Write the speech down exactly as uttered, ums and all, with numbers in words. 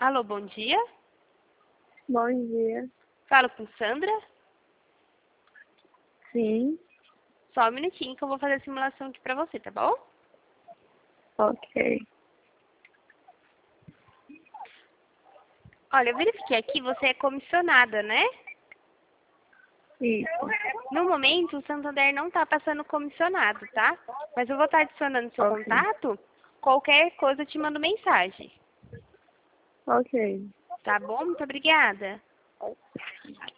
Alô, bom dia. Bom dia. Falo com Sandra? Sim, Só um minutinho que eu vou fazer a simulação aqui pra você, tá bom? ok. Olha, eu verifiquei aqui, você é comissionada, né? Isso. No momento, o Santander não tá passando comissionado, tá? Mas eu vou estar adicionando seu Ok. contato. Qualquer coisa eu te mando mensagem. Ok. Tá bom? Muito obrigada.